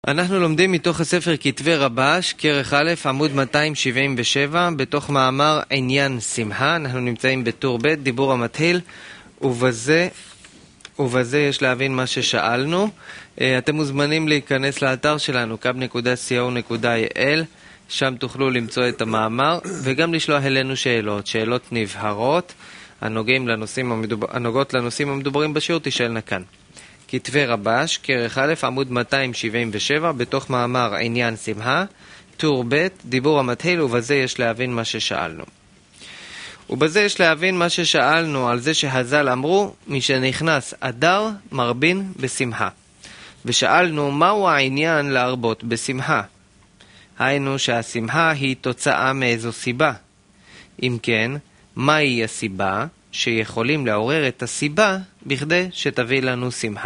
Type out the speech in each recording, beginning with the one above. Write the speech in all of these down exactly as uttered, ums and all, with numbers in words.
אנחנו לומדים מתוך הספר כתבי רבש, כרך א', עמוד מאתיים שבעים ושבע, בתוך מאמר עניין שמחה. אנחנו נמצאים בטור ב', דיבור המתחיל, ובזה, ובזה יש להבין מה ששאלנו. אתם מוזמנים להיכנס לאתר שלנו, קאב נקודה סי או נקודה איי אל, שם תוכלו למצוא את המאמר, וגם לשלוח אלינו שאלות, שאלות נבהרות, הנוגעים לנושאים המדובר, הנוגעות לנושאים המדוברים בשיעור, תשאלנה כאן. כתבי רבש, כרך א', עמוד מאתיים שבעים ושבע, בתוך מאמר עניין שמחה, טור ב', דיבור המתחיל, ובזה יש להבין מה ששאלנו. ובזה יש להבין מה ששאלנו על זה שהז"ל אמרו, מי שנכנס אדר מרבין בשמחה. ושאלנו מהו העניין להרבות בשמחה. היינו שהשמחה היא תוצאה מאיזו סיבה. אם כן, מהי הסיבה שיכולים לעורר את הסיבה בכדי שתביא לנו שמחה?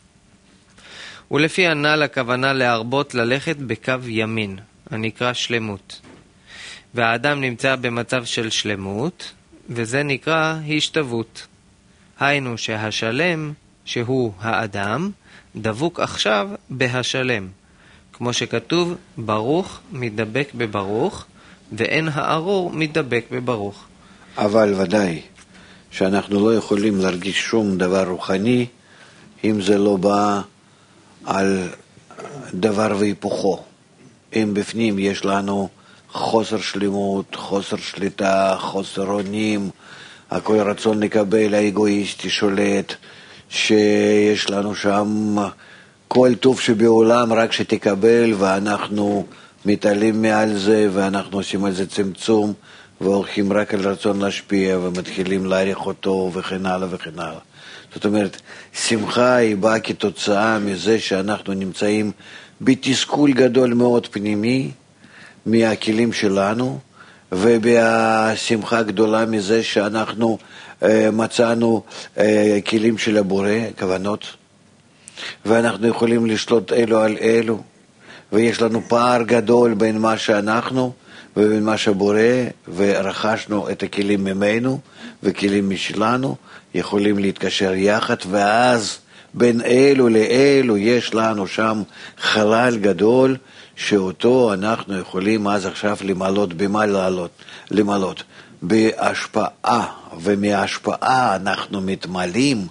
ולפי הנ"ל הכוונה להרבות ללכת בקו ימין, הנקרא שלמות. והאדם נמצא במצב של שלמות, וזה נקרא השתוות. היינו שהשלם, שהוא האדם, דבוק עכשיו בהשלם. כמו שכתוב, ברוך מדבק בברוך, ואין הארור מדבק בברוך. אבל ודאי שאנחנו לא יכולים להרגיש שום דבר רוחני אם זה לא בא על דבר והיפוכו. אם בפנים יש לנו חוסר שלמות, חוסר שליטה, חוסר אונים, הכל רצון לקבל, האגואיסטי שולט, שיש לנו שם כל טוב שבעולם רק שתקבל, ואנחנו מתעלים מעל זה, ואנחנו עושים על זה צמצום, והולכים רק על רצון להשפיע, ומתחילים להעריך אותו, וכן הלאה וכן הלאה. זאת אומרת, שמחה היא באה כתוצאה מזה שאנחנו נמצאים בתסכול גדול מאוד פנימי מהכלים שלנו, ובשמחה גדולה מזה שאנחנו אה, מצאנו אה, כלים של הבורא, כוונות, ואנחנו יכולים לשלוט אלו על אלו, ויש לנו פער גדול בין מה שאנחנו ובין מה שבורא, ורכשנו את הכלים ממנו וכלים משלנו, יכולים להתקשר יחד, ואז בין אלו לאלו יש לנו שם חלל גדול, שאותו אנחנו יכולים אז עכשיו למלות, במה לעלות? למלות? בהשפעה, ומההשפעה אנחנו מתמלאים,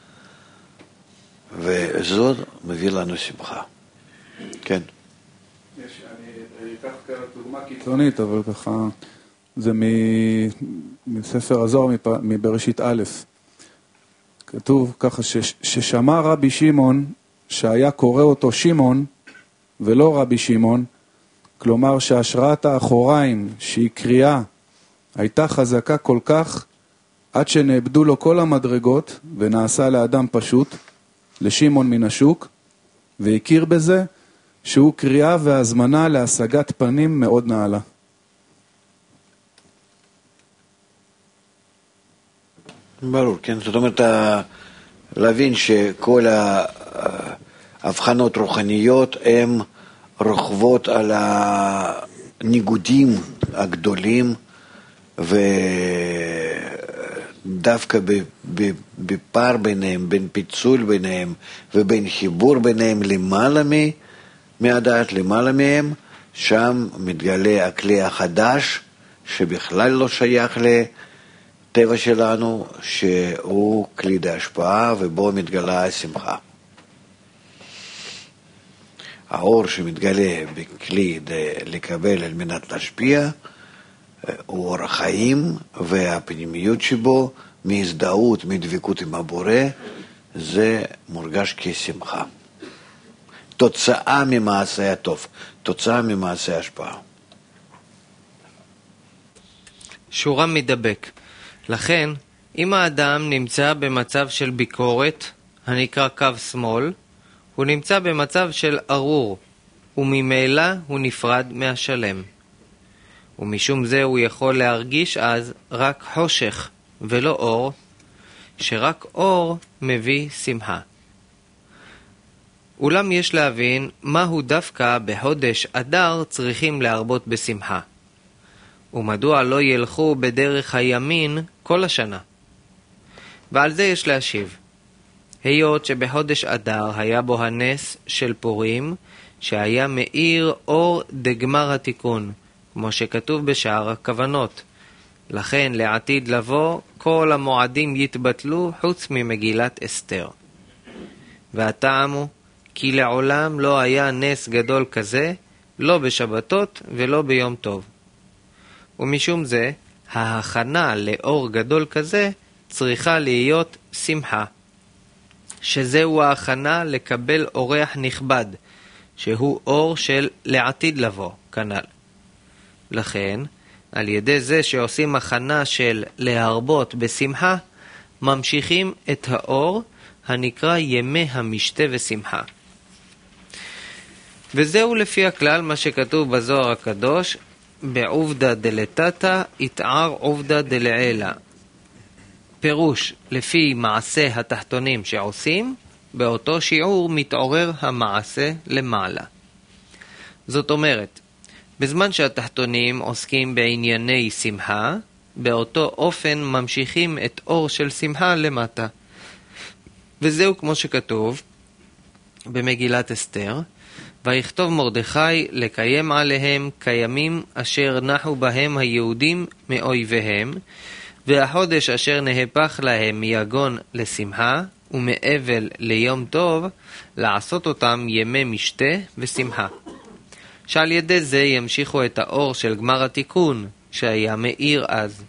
וזאת מביא לנו שמחה. כן. יש, אני אקח כדוגמה קיצונית, אבל ככה, זה מספר הזוהר מבראשית א', כתוב ככה, ששמע רבי שמעון, שהיה קורא אותו שמעון, ולא רבי שמעון, כלומר שהשראת האחוריים, שהיא קריאה, הייתה חזקה כל כך, עד שנאבדו לו כל המדרגות, ונעשה לאדם פשוט, לשמעון מן השוק, והכיר בזה, שהוא קריאה והזמנה להשגת פנים מאוד נעלה. ברור, כן, זאת אומרת, להבין שכל ההבחנות רוחניות הן רוכבות על הניגודים הגדולים, ודווקא בפער ביניהם, בין פיצול ביניהם, ובין חיבור ביניהם למעלה מהדעת, למעלה מהם, שם מתגלה הכלי החדש, שבכלל לא שייך לטבע שלנו, שהוא כלי דהשפעה, ובו מתגלה השמחה. האור שמתגלה בכלי לקבל על מנת להשפיע, הוא אור החיים, והפנימיות שבו, מהזדהות, מדבקות עם הבורא, זה מורגש כשמחה. תוצאה ממעשה הטוב, תוצאה ממעשה השפעה. שורה מדבק. לכן, אם האדם נמצא במצב של ביקורת, הנקרא קו שמאל, הוא נמצא במצב של ארור, וממילא הוא נפרד מהשלם. ומשום זה הוא יכול להרגיש אז רק חושך ולא אור, שרק אור מביא שמחה. אולם יש להבין מהו דווקא בחודש אדר צריכים להרבות בשמחה. ומדוע לא ילכו בדרך הימין כל השנה? ועל זה יש להשיב. היות שבחודש אדר היה בו הנס של פורים, שהיה מאיר אור דגמר התיקון, כמו שכתוב בשער הכוונות. לכן לעתיד לבוא כל המועדים יתבטלו חוץ ממגילת אסתר. והטעם הוא כי לעולם לא היה נס גדול כזה, לא בשבתות ולא ביום טוב. ומשום זה, ההכנה לאור גדול כזה צריכה להיות שמחה, שזהו ההכנה לקבל אורח נכבד, שהוא אור של לעתיד לבוא, כנ"ל. לכן, על ידי זה שעושים הכנה של להרבות בשמחה, ממשיכים את האור הנקרא ימי המשתה ושמחה. וזהו לפי הכלל מה שכתוב בזוהר הקדוש, בעובדה דלתתא יתער עובדה דלעילה. פירוש, לפי מעשה התחתונים שעושים, באותו שיעור מתעורר המעשה למעלה. זאת אומרת, בזמן שהתחתונים עוסקים בענייני שמחה, באותו אופן ממשיכים את אור של שמחה למטה. וזהו כמו שכתוב במגילת אסתר, ויכתוב מרדכי לקיים עליהם קיימים אשר נחו בהם היהודים מאויביהם, והחודש אשר נהפך להם מיגון לשמחה ומאבל ליום טוב, לעשות אותם ימי משתה ושמחה. שעל ידי זה ימשיכו את האור של גמר התיקון שהיה מאיר אז.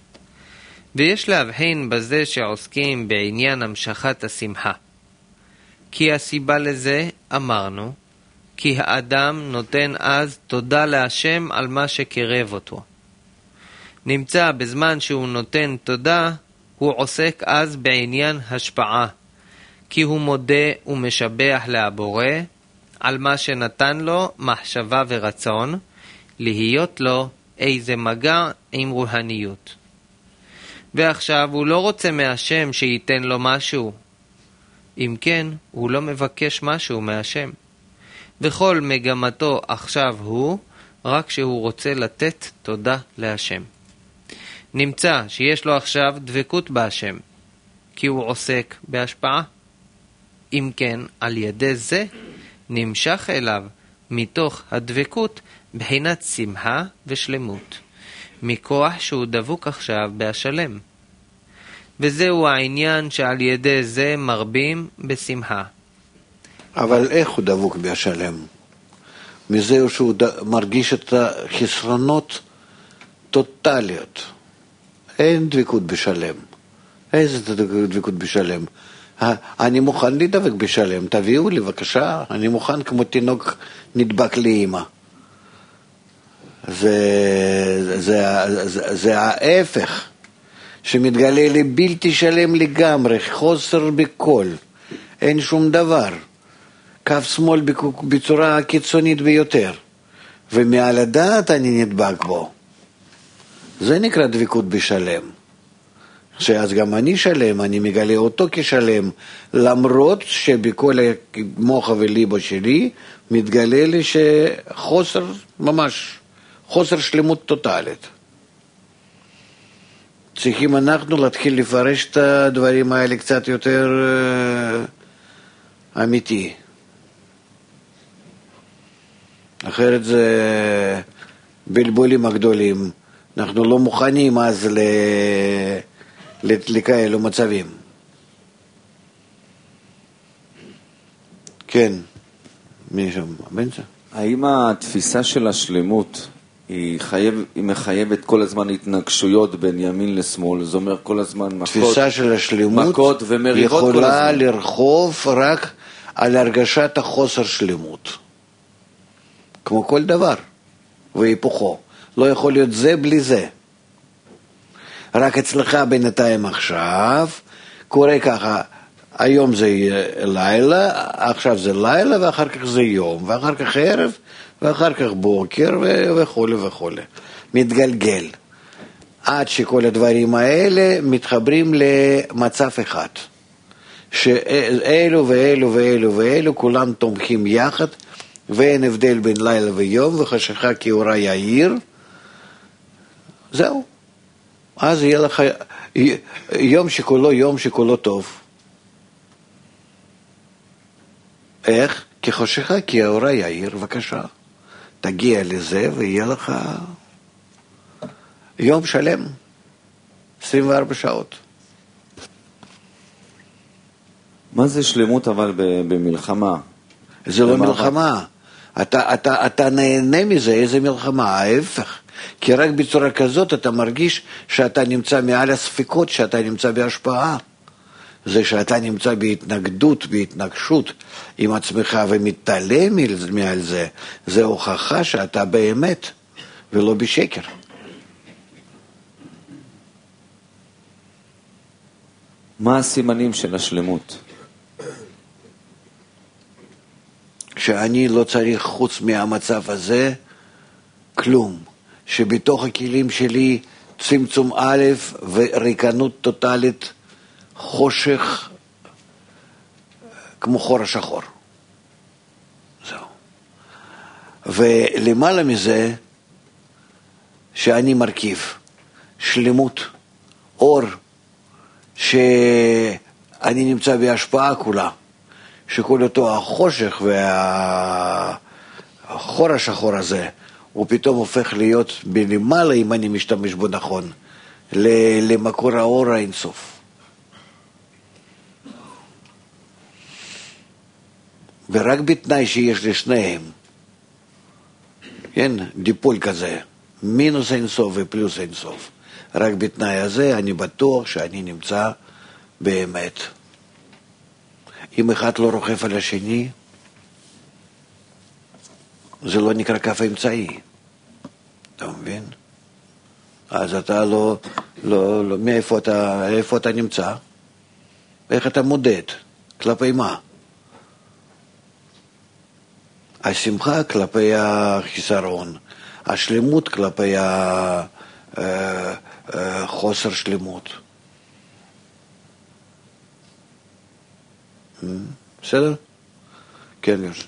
ויש להבחין בזה שעוסקים בעניין המשכת השמחה. כי הסיבה לזה אמרנו, כי האדם נותן אז תודה להשם על מה שקרב אותו. נמצא בזמן שהוא נותן תודה, הוא עוסק אז בעניין השפעה, כי הוא מודה ומשבח להבורא על מה שנתן לו מחשבה ורצון, להיות לו איזה מגע עם רוהניות. ועכשיו הוא לא רוצה מהשם שייתן לו משהו. אם כן, הוא לא מבקש משהו מהשם. וכל מגמתו עכשיו הוא, רק שהוא רוצה לתת תודה להשם. נמצא שיש לו עכשיו דבקות בהשם, כי הוא עוסק בהשפעה. אם כן, על ידי זה נמשך אליו מתוך הדבקות בחינת שמחה ושלמות, מכוח שהוא דבוק עכשיו בהשלם. וזהו העניין שעל ידי זה מרבים בשמחה. אבל איך הוא דבוק בהשלם? מזה שהוא מרגיש את החסרונות טוטליות. אין דבקות בשלם. איזה דבקות בשלם? אני מוכן לדבק בשלם, תביאו לי בבקשה, אני מוכן כמו תינוק נדבק לאמא. זה, זה, זה, זה ההפך, שמתגלה לי בלתי שלם לגמרי, חוסר בכל, אין שום דבר, קו שמאל בצורה קיצונית ביותר, ומעל הדעת אני נדבק בו. זה נקרא דבקות בשלם. שאז גם אני שלם, אני מגלה אותו כשלם, למרות שבכל המוח וליבו שלי מתגלה לי שחוסר, ממש, חוסר שלמות טוטלית. צריכים אנחנו להתחיל לפרש את הדברים האלה קצת יותר uh, אמיתי. אחרת זה בלבולים הגדולים. אנחנו לא מוכנים אז ל... לכאלו מצבים. כן, מי שם? בנצה? האם התפיסה של השלמות היא, חייב, היא מחייבת כל הזמן התנגשויות בין ימין לשמאל? זאת אומרת כל הזמן מכות, תפיסה של השלמות מכות ומריבות כל הזמן. יכולה לרחוב רק על הרגשת החוסר שלמות. כמו כל דבר והיפוכו. לא יכול להיות זה בלי זה. רק אצלך בינתיים עכשיו, קורה ככה, היום זה לילה, עכשיו זה לילה, ואחר כך זה יום, ואחר כך ערב, ואחר כך בוקר, וכו' וכו'. מתגלגל. עד שכל הדברים האלה מתחברים למצב אחד. שאלו ואלו ואלו ואלו, כולם תומכים יחד, ואין הבדל בין לילה ויום, וחשכה כאורה יאיר. זהו. אז יהיה לך יום שכולו יום שכולו טוב. איך? כחושכה, כי האורה יאיר, בבקשה. תגיע לזה ויהיה לך יום שלם, עשרים וארבע שעות. מה זה שלמות אבל במלחמה? זה לא מלחמה. אתה, אתה, אתה נהנה מזה, איזה מלחמה? ההפך. כי רק בצורה כזאת אתה מרגיש שאתה נמצא מעל הספקות, שאתה נמצא בהשפעה. זה שאתה נמצא בהתנגדות, בהתנגשות עם עצמך ומתעלם מעל זה, זה הוכחה שאתה באמת ולא בשקר. מה הסימנים של השלמות? שאני לא צריך חוץ מהמצב הזה כלום, שבתוך הכלים שלי צמצום א' וריקנות טוטלית, חושך כמו חור השחור. זהו. ולמעלה מזה שאני מרכיב שלמות, אור, שאני נמצא בהשפעה כולה, שכל אותו החושך והחור השחור הזה הוא פתאום הופך להיות בלמעלה, אם אני משתמש בו נכון, למקור האור האינסוף. ורק בתנאי שיש לשניהם, כן, דיפול כזה, מינוס אינסוף ופלוס אינסוף, רק בתנאי הזה אני בטוח שאני נמצא באמת. אם אחד לא רוכב על השני, זה לא נקרא כף האמצעי. אתה מבין? אז אתה לא, לא, לא, מאיפה אתה, איפה אתה נמצא? איך אתה מודד? כלפי מה? השמחה כלפי החיסרון, השלמות כלפי החוסר שלמות. בסדר? כן, יושב.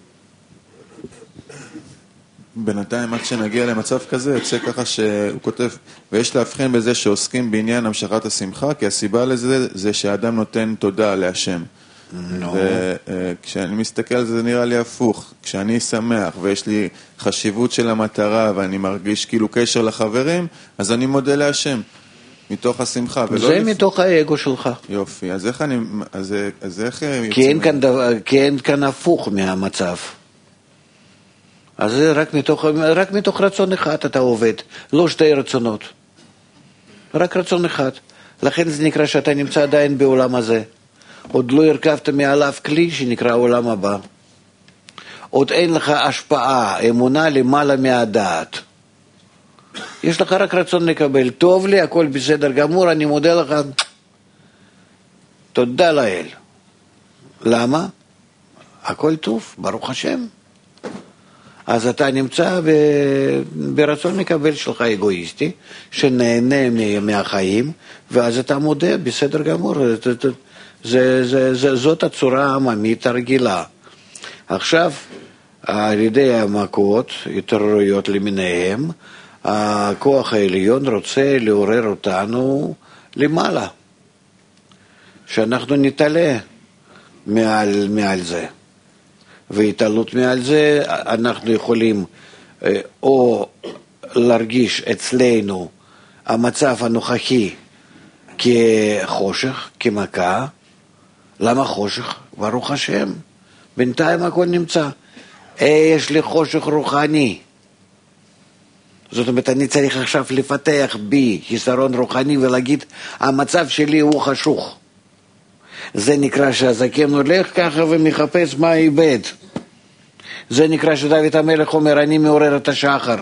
בינתיים עד שנגיע למצב כזה, יוצא ככה שהוא כותב, ויש להבחין בזה שעוסקים בעניין המשכת השמחה, כי הסיבה לזה זה שהאדם נותן תודה להשם. וכשאני מסתכל על זה, זה נראה לי הפוך. כשאני שמח ויש לי חשיבות של המטרה ואני מרגיש כאילו קשר לחברים, אז אני מודה להשם מתוך השמחה. זה מתוך האגו שלך. יופי, אז איך אני... אז, אז איך... כי אין כאן, דבר, כי אין כאן הפוך מהמצב. אז זה רק מתוך, רק מתוך רצון אחד אתה עובד, לא שתי רצונות. רק רצון אחד. לכן זה נקרא שאתה נמצא עדיין בעולם הזה. עוד לא הרכבת מעליו כלי שנקרא עולם הבא. עוד אין לך השפעה, אמונה למעלה מהדעת. יש לך רק רצון לקבל. טוב לי, הכל בסדר גמור, אני מודה לך. תודה לאל. למה? הכל טוב, ברוך השם. אז אתה נמצא ב... ברצון מקבל שלך אגואיסטי, שנהנה מהחיים, ואז אתה מודה, בסדר גמור. זה, זה, זה, זאת הצורה העממית הרגילה. עכשיו, על ידי המכות, התעוררויות למיניהם, הכוח העליון רוצה לעורר אותנו למעלה. שאנחנו נתעלה מעל, מעל זה. והתעלות מעל זה, אנחנו יכולים או להרגיש אצלנו המצב הנוכחי כחושך, כמכה. למה חושך? ברוך השם. בינתיים הכל נמצא. יש לי חושך רוחני. זאת אומרת, אני צריך עכשיו לפתח בי חיסרון רוחני ולהגיד, המצב שלי הוא חשוך. זה נקרא שהזקן הולך ככה ומחפש מה איבד. זה נקרא שדוד המלך אומר, אני מעורר את השחר.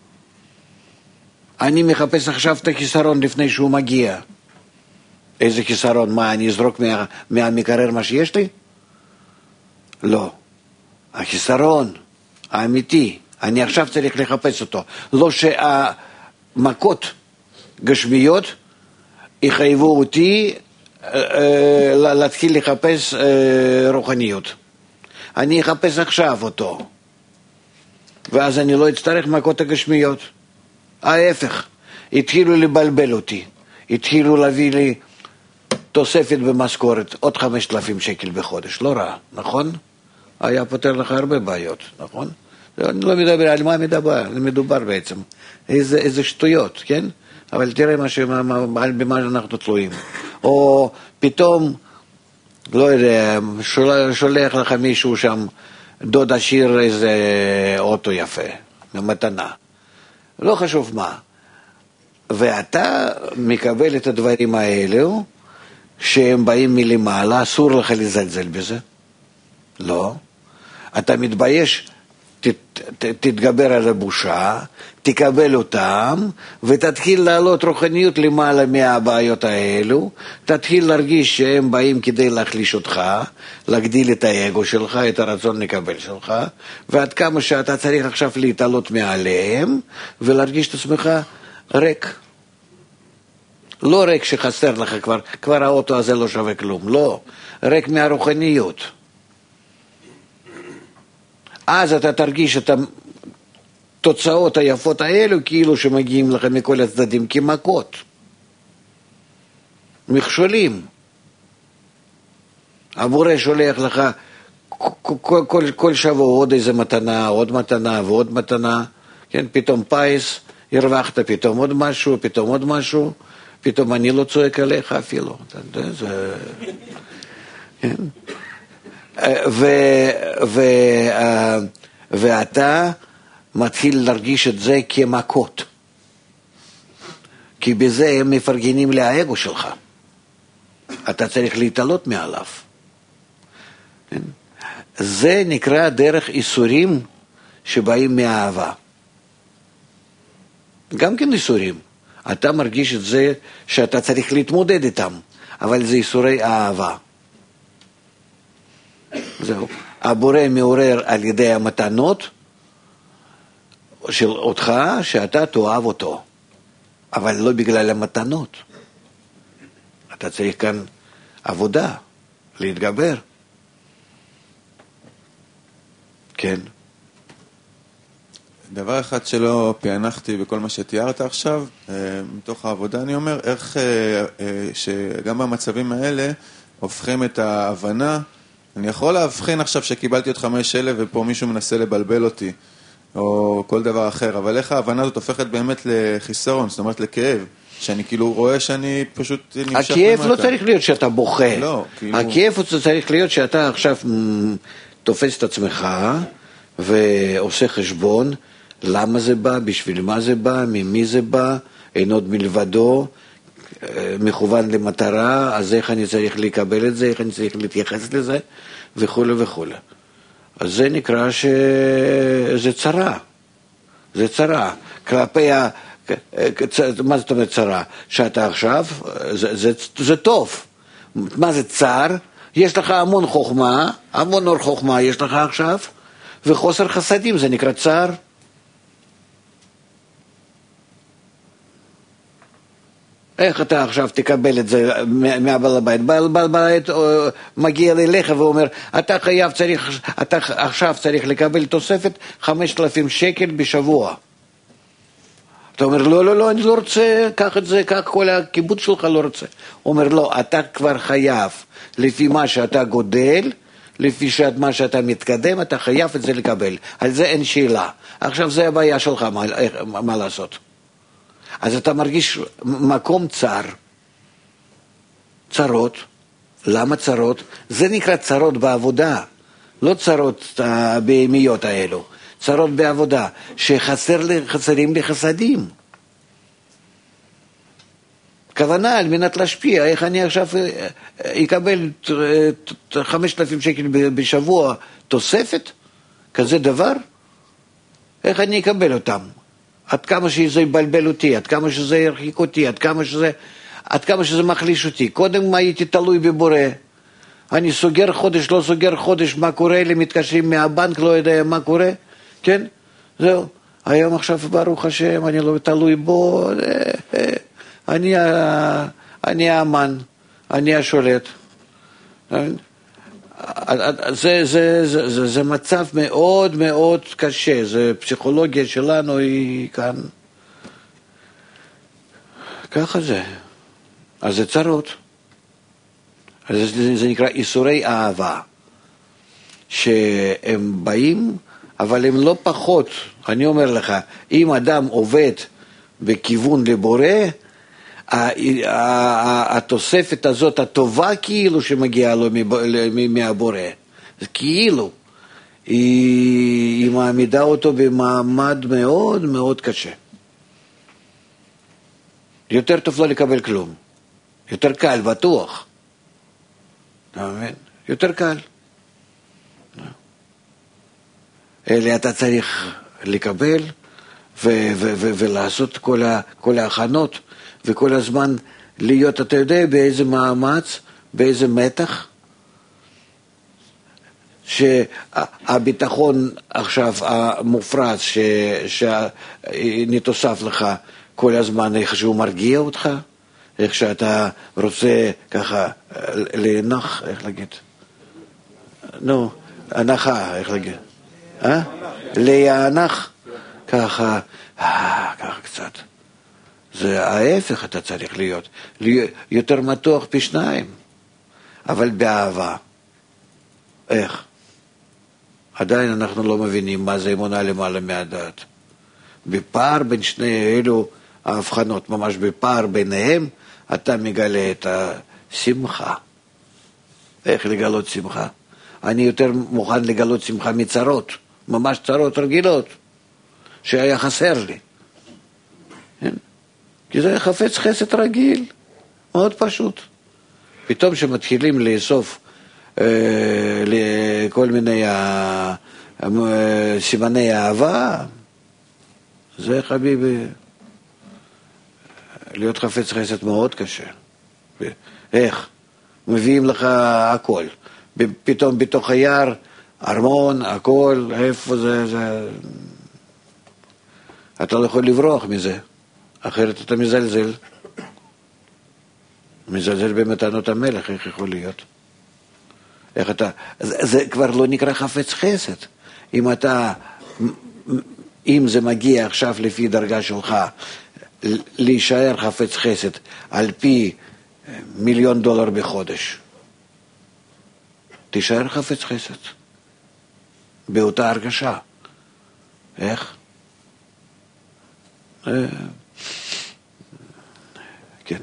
אני מחפש עכשיו את החיסרון לפני שהוא מגיע. איזה חיסרון? מה, אני אזרוק מה, מהמקרר מה שיש לי? לא. החיסרון האמיתי, אני עכשיו צריך לחפש אותו. לא שהמכות גשמיות יחייבו אותי להתחיל לחפש רוחניות. אני אחפש עכשיו אותו. ואז אני לא אצטרך מכות הגשמיות. ההפך, התחילו לבלבל אותי. התחילו להביא לי תוספת במשכורת, עוד חמשת אלפים שקל בחודש. לא רע, נכון? היה פותר לך הרבה בעיות, נכון? אני לא מדבר על מה מדבר, מדובר בעצם. איזה, איזה שטויות, כן? אבל תראה מה מה, במה אנחנו תלויים. או פתאום, לא יודע, שולח לך מישהו שם, דוד עשיר איזה אוטו יפה, מתנה. לא חשוב מה. ואתה מקבל את הדברים האלו, שהם באים מלמעלה, אסור לך לזלזל בזה. לא. אתה מתבייש, ת, ת, תתגבר על הבושה, תקבל אותם, ותתחיל לעלות רוחניות למעלה מהבעיות האלו, תתחיל להרגיש שהם באים כדי להחליש אותך, להגדיל את האגו שלך, את הרצון לקבל שלך, ועד כמה שאתה צריך עכשיו להתעלות מעליהם, ולהרגיש את עצמך ריק. לא ריק שחסר לך כבר, כבר האוטו הזה לא שווה כלום, לא, ריק מהרוחניות. אז אתה תרגיש את התוצאות היפות האלו כאילו שמגיעים לך מכל הצדדים כמכות, מכשולים. הבורא שולח לך כל, כל, כל שבוע עוד איזה מתנה, עוד מתנה ועוד מתנה, כן? פתאום פייס, הרווחת פתאום עוד משהו, פתאום עוד משהו, פתאום אני לא צועק עליך אפילו. אתה יודע, זה... כן? ו, ו, ואתה מתחיל להרגיש את זה כמכות, כי בזה הם מפרגנים לאגו שלך, אתה צריך להתעלות מעליו. זה נקרא דרך איסורים שבאים מהאהבה, גם כן איסורים, אתה מרגיש את זה שאתה צריך להתמודד איתם, אבל זה איסורי אהבה. זהו. הבורא מעורר על ידי המתנות של אותך שאתה תאהב אותו, אבל לא בגלל המתנות. אתה צריך כאן עבודה, להתגבר. כן. דבר אחד שלא פענחתי בכל מה שתיארת עכשיו, מתוך העבודה אני אומר, איך שגם במצבים האלה הופכים את ההבנה, אני יכול להבחין עכשיו שקיבלתי עוד חמש אלף ופה מישהו מנסה לבלבל אותי, או כל דבר אחר, אבל איך ההבנה הזאת הופכת באמת לחיסרון, זאת אומרת לכאב, שאני כאילו רואה שאני פשוט נמשך למטה. הכאב לא צריך להיות שאתה בוכה. לא, כאילו... הכאב צריך להיות שאתה עכשיו תופס את עצמך ועושה חשבון, למה זה בא, בשביל מה זה בא, ממי זה בא, אין עוד מלבדו, מכוון למטרה, אז איך אני צריך לקבל את זה, איך אני צריך להתייחס לזה, וכו' וכו'. אז זה נקרא שזה צרה. זה צרה. כלפי ה... מה זאת אומרת צרה? שאתה עכשיו, זה, זה, זה טוב. מה זה צר? יש לך המון חוכמה, המון אור חוכמה יש לך עכשיו, וחוסר חסדים, זה נקרא צר. איך אתה עכשיו תקבל את זה מהבעל הבית? בעל הבית מגיע אליך ואומר, אתה חייב צריך, אתה עכשיו צריך לקבל תוספת חמשת אלפים שקל בשבוע. אתה אומר, לא, לא, לא, אני לא רוצה, קח את זה, קח כל הקיבוץ שלך לא רוצה. הוא אומר, לא, אתה כבר חייב, לפי מה שאתה גודל, לפי מה שאתה מתקדם, אתה חייב את זה לקבל. על זה אין שאלה. עכשיו זה הבעיה שלך, מה, מה לעשות? אז אתה מרגיש מקום צר, צרות. למה צרות? זה נקרא צרות בעבודה, לא צרות הבהמיות האלו, צרות בעבודה, שחסרים לי חסדים. כוונה על מנת להשפיע, איך אני עכשיו אקבל חמשת אלפים שקל בשבוע תוספת, כזה דבר? איך אני אקבל אותם? עד כמה שזה יבלבל אותי, עד כמה שזה ירחיק אותי, עד כמה שזה, עד כמה שזה מחליש אותי. קודם הייתי תלוי בבורא. אני סוגר חודש, לא סוגר חודש, מה קורה לי, מתקשרים מהבנק, לא יודע מה קורה, כן? זהו. היום עכשיו ברוך השם, אני לא תלוי בו, אני, אני האמן, אני השולט. זה, זה, זה, זה, זה מצב מאוד מאוד קשה, זה פסיכולוגיה שלנו היא כאן, ככה זה, אז זה צרות, אז זה, זה נקרא איסורי אהבה, שהם באים, אבל הם לא פחות. אני אומר לך, אם אדם עובד בכיוון לבורא, התוספת הזאת הטובה כאילו שמגיעה לו מהבורא, זה כאילו, היא מעמידה אותו במעמד מאוד מאוד קשה. יותר טוב לא לקבל כלום, יותר קל, בטוח. אתה מבין? יותר קל. אלא אתה צריך לקבל ו- ו- ו- ולעשות כל, ה- כל ההכנות וכל הזמן להיות, אתה יודע, באיזה מאמץ, באיזה מתח, שהביטחון עכשיו המופרז שנתוסף לך כל הזמן, איך שהוא מרגיע אותך, איך שאתה רוצה ככה להנח, איך להגיד? נו, הנחה, איך להגיד? אה? להנח, ככה, אה, ככה קצת. זה ההפך אתה צריך להיות, יותר מתוח פי שניים, אבל באהבה. איך? עדיין אנחנו לא מבינים מה זה אמונה למעלה מהדעת. בפער בין שני אלו ההבחנות, ממש בפער ביניהם, אתה מגלה את השמחה. איך לגלות שמחה? אני יותר מוכן לגלות שמחה מצרות, ממש צרות רגילות, שהיה חסר לי. כי זה חפץ חסד רגיל, מאוד פשוט. פתאום שמתחילים לאסוף אה, לכל מיני אה, אה, סימני אהבה, זה חביבי, להיות חפץ חסד מאוד קשה. איך? מביאים לך הכל. פתאום בתוך היער, ארמון, הכל, איפה זה, זה... אתה לא יכול לברוח מזה, אחרת אתה מזלזל. מזלזל במתנות המלך, איך יכול להיות? איך אתה... זה, זה כבר לא נקרא חפץ חסד. אם אתה... אם זה מגיע עכשיו לפי דרגה שלך, להישאר חפץ חסד על פי מיליון דולר בחודש, תישאר חפץ חסד באותה הרגשה. איך? כן.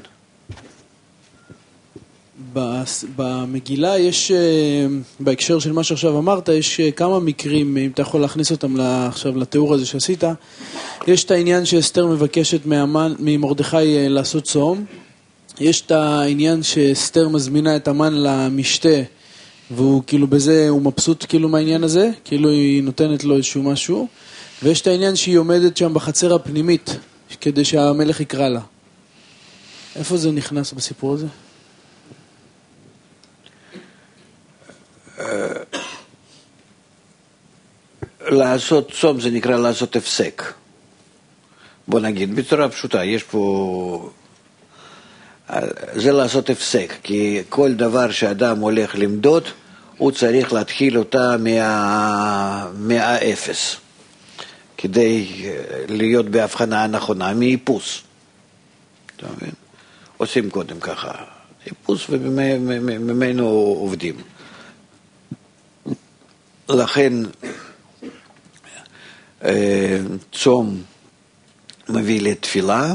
במגילה יש, בהקשר של מה שעכשיו אמרת, יש כמה מקרים, אם אתה יכול להכניס אותם עכשיו לתיאור הזה שעשית. יש את העניין שאסתר מבקשת מהמן, ממרדכי לעשות צום. יש את העניין שאסתר מזמינה את המן למשתה, והוא כאילו בזה, הוא מבסוט כאילו מהעניין הזה, כאילו היא נותנת לו איזשהו משהו. ויש את העניין שהיא עומדת שם בחצר הפנימית, כדי שהמלך יקרא לה. איפה זה נכנס בסיפור הזה? לעשות צום זה נקרא לעשות הפסק. בוא נגיד, בצורה פשוטה, יש פה... זה לעשות הפסק, כי כל דבר שאדם הולך למדוד, הוא צריך להתחיל אותה מה... מהאפס, כדי להיות בהבחנה הנכונה, מאיפוס. אתה מבין? עושים קודם ככה, איפוס וממנו עובדים. לכן צום מביא לתפילה,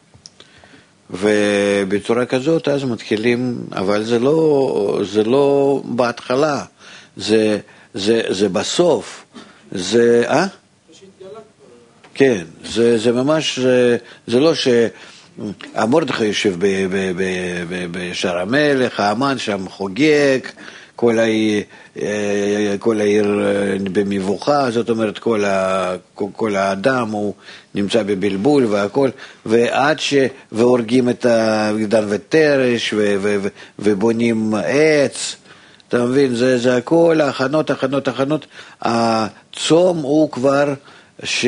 ובצורה כזאת אז מתחילים, אבל זה לא, זה לא בהתחלה, זה, זה, זה בסוף, זה, אה? כן, זה, זה ממש, זה, זה לא שהמרדכי יושב בשער המלך, האמן שם חוגג, כל העיר, כל העיר במבוכה, זאת אומרת כל, ה, כל האדם הוא נמצא בבלבול והכל, ועד ש... והורגים את הגדן ותרש ו, ו, ו, ובונים עץ, אתה מבין, זה, זה הכל, הכנות, הכנות, הכנות. הצום הוא כבר ש...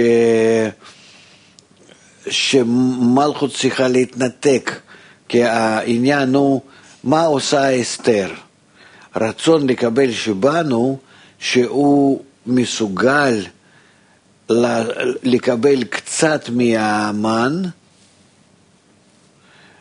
שמלכות צריכה להתנתק, כי העניין הוא מה עושה אסתר. רצון לקבל שבנו שהוא מסוגל לקבל קצת מהמן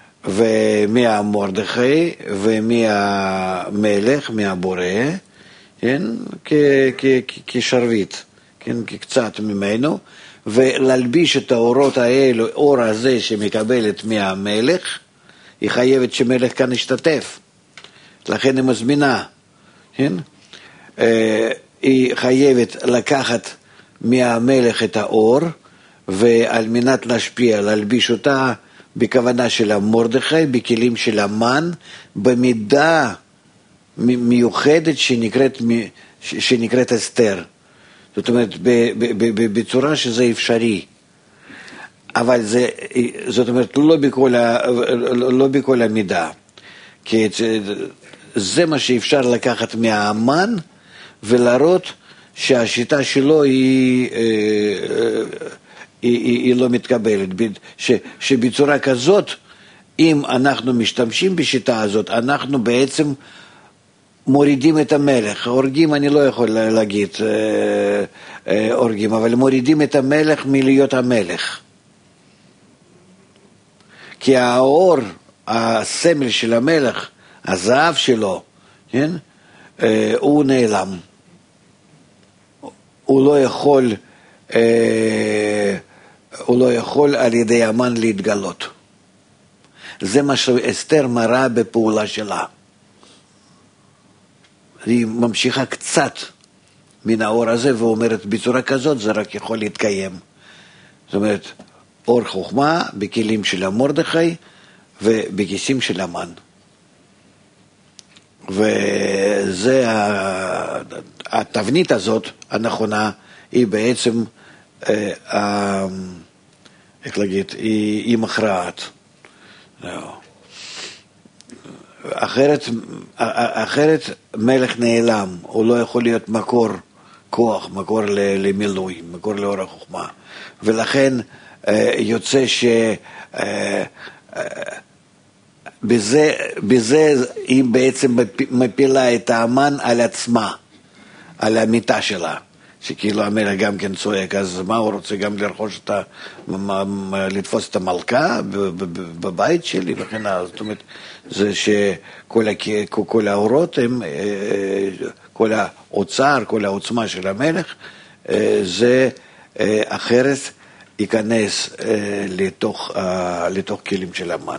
ומהמרדכי ומהמלך, מהבורא, כן? כשרביט, כן? קצת ממנו, וללביש את האורות האלו, אור הזה שמקבלת מהמלך, היא חייבת שמלך כאן ישתתף. לכן היא מזמינה, כן? היא חייבת לקחת מהמלך את האור, ועל מנת להשפיע, להלביש אותה בכוונה של מרדכי, בכלים של המן, במידה מיוחדת שנקראת, שנקראת אסתר. זאת אומרת, בצורה שזה אפשרי. אבל זה, זאת אומרת, לא בכל, לא בכל המידה. כי זה מה שאפשר לקחת מהאמן, ולהראות שהשיטה שלו היא, היא, היא לא מתקבלת. ש, שבצורה כזאת, אם אנחנו משתמשים בשיטה הזאת, אנחנו בעצם מורידים את המלך. הורגים, אני לא יכול להגיד הורגים, אבל מורידים את המלך מלהיות המלך. כי האור, הסמל של המלך, הזהב שלו, כן? הוא נעלם. הוא לא יכול, הוא לא יכול על ידי המן להתגלות. זה מה שאסתר מראה בפעולה שלה. היא ממשיכה קצת מן האור הזה ואומרת בצורה כזאת זה רק יכול להתקיים. זאת אומרת, אור חוכמה בכלים של מרדכי ובכיסים של המן. וזה התבנית הזאת הנכונה, היא בעצם, איך להגיד, היא, היא מכרעת. אחרת, אחרת מלך נעלם, הוא לא יכול להיות מקור כוח, מקור למילוי, מקור לאור החוכמה. ולכן יוצא ש... בזה, בזה היא בעצם מפילה את האמן על עצמה, על המיטה שלה, שכאילו המלך גם כן צועק, אז מה הוא רוצה גם לרכוש את ה... לתפוס את המלכה בבית שלי וכן הלאה. זאת אומרת, זה שכל האורות הם, כל האוצר, כל העוצמה של המלך, זה אחרת ייכנס לתוך, לתוך כלים של המן.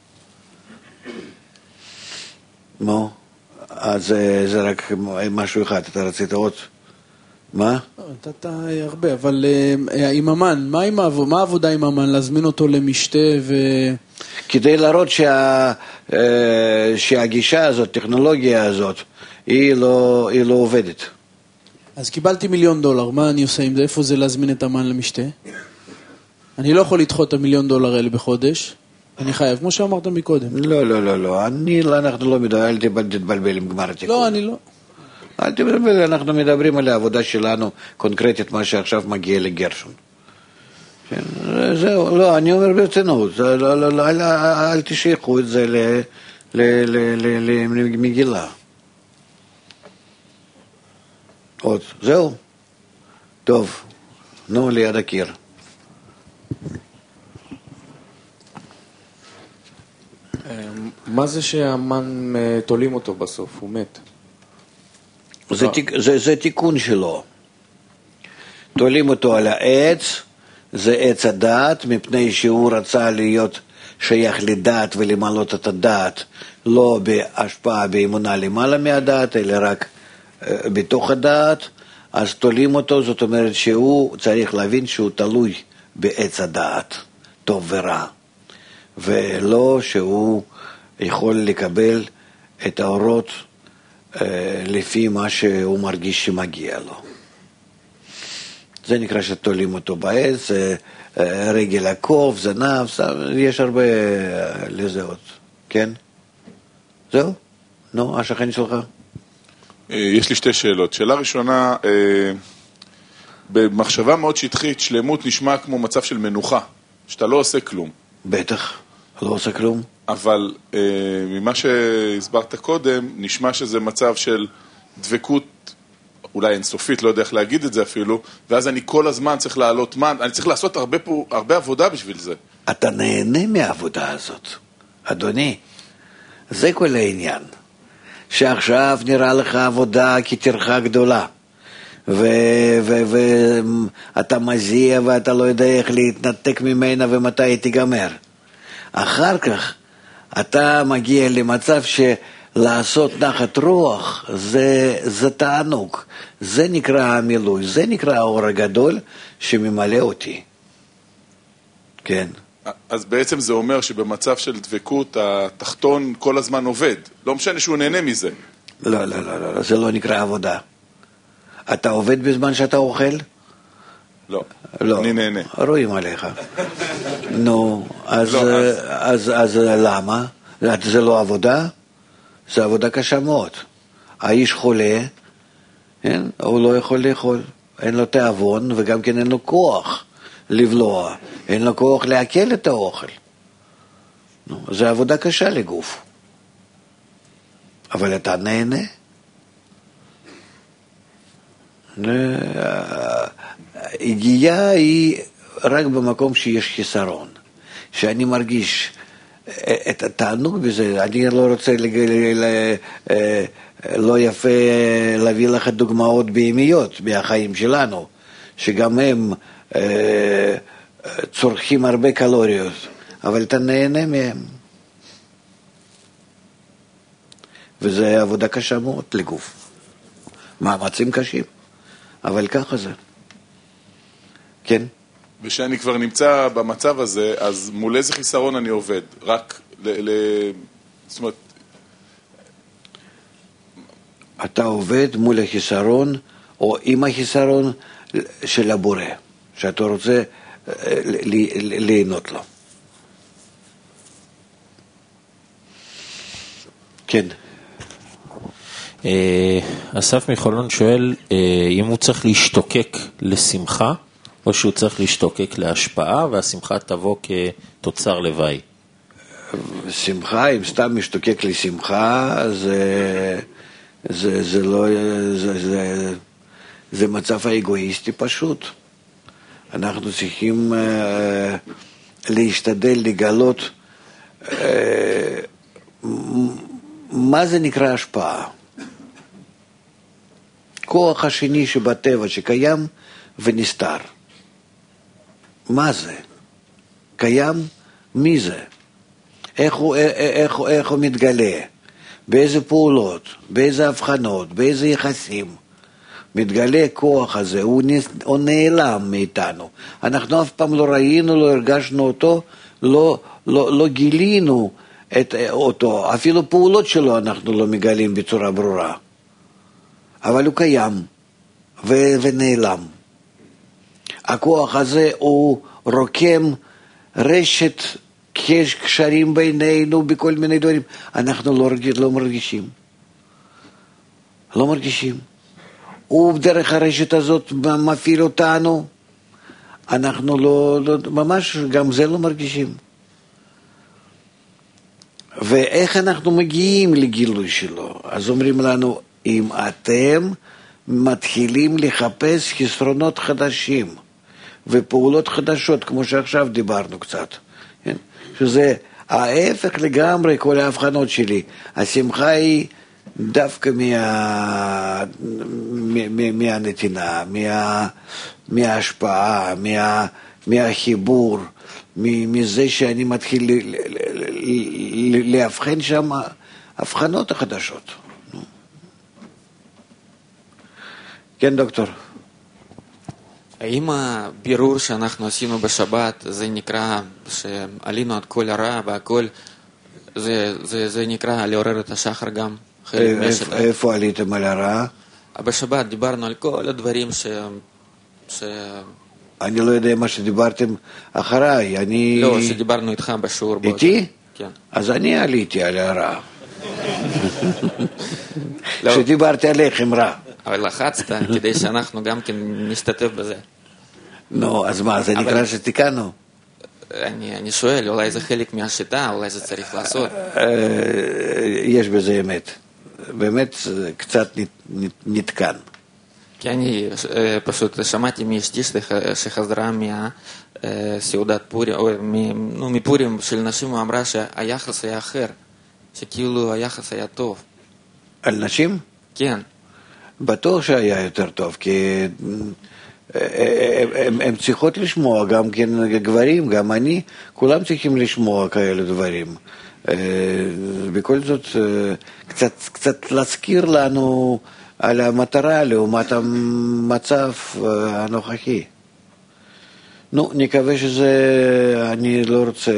נו, אז זה רק משהו אחד, אתה רצית עוד? מה? נתת הרבה, אבל עם המן, מה עם העבודה, מה העבודה עם המן? להזמין אותו למשתה ו... כדי להראות שה, שהגישה הזאת, טכנולוגיה הזאת, היא לא, היא לא עובדת. אז קיבלתי מיליון דולר, מה אני עושה עם זה? איפה זה להזמין את המן למשתה? אני לא יכול לדחות את המיליון דולר האלה בחודש. אני חייב, כמו שאמרת מקודם. לא, לא, לא, לא. אני, אנחנו לא מדברים, אל תתבלבל עם גמר התיקון. לא, אני לא. אל תתבלבל, אנחנו מדברים על העבודה שלנו, קונקרטית, מה שעכשיו מגיע לגרשון. זהו, לא, אני אומר ברצינות, אל תשייכו את זה למגילה. עוד, זהו. טוב, נו, ליד הקיר. מה זה שהמן תולים אותו בסוף? הוא מת. זה, זה, זה תיקון שלו. תולים אותו על העץ, זה עץ הדעת, מפני שהוא רצה להיות שייך לדעת ולמלות את הדעת, לא בהשפעה באמונה למעלה מהדעת, אלא רק uh, בתוך הדעת, אז תולים אותו, זאת אומרת שהוא צריך להבין שהוא תלוי בעץ הדעת, טוב ורע, ולא שהוא יכול לקבל את האורות uh, לפי מה שהוא מרגיש שמגיע לו. זה נקרא שתולים אותו בעץ, רגל עקוב, זנב, יש הרבה לזה עוד, כן? זהו? נו, השכן שלך? יש לי שתי שאלות. שאלה ראשונה, במחשבה מאוד שטחית, שלמות נשמע כמו מצב של מנוחה, שאתה לא עושה כלום. בטח, לא עושה כלום. אבל ממה שהסברת קודם, נשמע שזה מצב של דבקות, אולי אינסופית, לא יודע איך להגיד את זה אפילו, ואז אני כל הזמן צריך לעלות מן, אני צריך לעשות הרבה, פה, הרבה עבודה בשביל זה. אתה נהנה מהעבודה הזאת, אדוני. זה כל העניין. שעכשיו נראה לך עבודה כטרחה גדולה, ואתה מזיע ואתה לא יודע איך להתנתק ממנה ומתי היא תיגמר. אחר כך אתה מגיע למצב שלעשות נחת רוח זה, זה תענוג, זה נקרא המילוי, זה נקרא האור הגדול שממלא אותי. כן. אז בעצם זה אומר שבמצב של דבקות התחתון כל הזמן עובד, לא משנה שהוא נהנה מזה. לא, לא, לא, לא, זה לא נקרא עבודה. אתה עובד בזמן שאתה אוכל? לא, לא. אני נהנה. רואים עליך. נו, אז, לא, אז... אז, אז למה? זה לא עבודה? זה עבודה קשה מאוד. האיש חולה, כן? הוא לא יכול לאכול. אין לו תאבון וגם כן אין לו כוח לבלוע. אין לו כוח לעכל את האוכל. נו, זה עבודה קשה לגוף. אבל אתה נהנה. הגיעה היא רק במקום שיש חיסרון, שאני מרגיש את התענוג בזה. אני לא רוצה לגל... לא יפה להביא לך דוגמאות בהמיות מהחיים שלנו, שגם הם צורכים הרבה קלוריות, אבל אתה נהנה מהם, וזה עבודה קשה מאוד לגוף, מאמצים קשים, אבל ככה זה. כן. ושאני כבר נמצא במצב הזה, אז מול איזה חיסרון אני עובד? רק ל... ל... זאת אומרת... אתה עובד מול החיסרון, או עם החיסרון של הבורא, שאתה רוצה ליהנות לו. כן. אסף מחולון שואל אם הוא צריך להשתוקק לשמחה, או שהוא צריך להשתוקק להשפעה, והשמחה תבוא כתוצר לוואי. שמחה, אם סתם משתוקק לשמחה, זה, זה, זה לא, זה, זה, זה מצב האגואיסטי פשוט. אנחנו צריכים uh, להשתדל לגלות uh, מה זה נקרא השפעה. כוח השני שבטבע שקיים ונסתר. מה זה? קיים? מי זה? איך הוא, איך, איך הוא מתגלה? באיזה פעולות? באיזה הבחנות? באיזה יחסים? מתגלה כוח הזה, הוא, נס, הוא נעלם מאיתנו. אנחנו אף פעם לא ראינו, לא הרגשנו אותו, לא, לא, לא גילינו את אותו. אפילו פעולות שלו אנחנו לא מגלים בצורה ברורה. אבל הוא קיים ו- ונעלם. הכוח הזה הוא רוקם רשת קשרים בינינו בכל מיני דברים. אנחנו לא, רגיש, לא מרגישים. לא מרגישים. הוא דרך הרשת הזאת מפעיל אותנו. אנחנו לא, לא, ממש גם זה לא מרגישים. ואיך אנחנו מגיעים לגילוי שלו? אז אומרים לנו, אם אתם מתחילים לחפש חסרונות חדשים ופעולות חדשות, כמו שעכשיו דיברנו קצת, כן? שזה ההפך לגמרי כל ההבחנות שלי. השמחה היא דווקא מה, מה, מהנתינה, מה, מההשפעה, מה, מהחיבור, מזה שאני מתחיל להבחן שם הבחנות החדשות. כן, דוקטור. האם הבירור שאנחנו עשינו בשבת, זה נקרא שעלינו עד כל הרע והכל, זה, זה, זה נקרא לעורר את השחר גם? איפה עליתם על הרע? בשבת דיברנו על כל הדברים ש... ש... אני לא יודע מה שדיברתם אחריי, אני... לא, שדיברנו איתך בשיעור. איתי? כן. אז אני עליתי על הרע. שדיברתי עליכם רע. אבל לחצת כדי שאנחנו גם כן נשתתף בזה. נו, אז מה, זה נקרא שתיקנו? אני, אני שואל, אולי זה חלק מהשיטה, אולי זה צריך לעשות. יש בזה אמת. באמת קצת נתקן. כי אני פשוט שמעתי מאשתי שחזרה מהסעודת פורים, או מפורים של נשים, ואמרה שהיחס היה אחר, שכאילו היחס היה טוב. על נשים? כן. בטוח שהיה יותר טוב, כי הם צריכות לשמוע, גם כן גברים, גם אני, כולם צריכים לשמוע כאלה דברים. בכל זאת, קצת, קצת להזכיר לנו על המטרה לעומת המצב הנוכחי. נו, נקווה שזה, אני לא רוצה,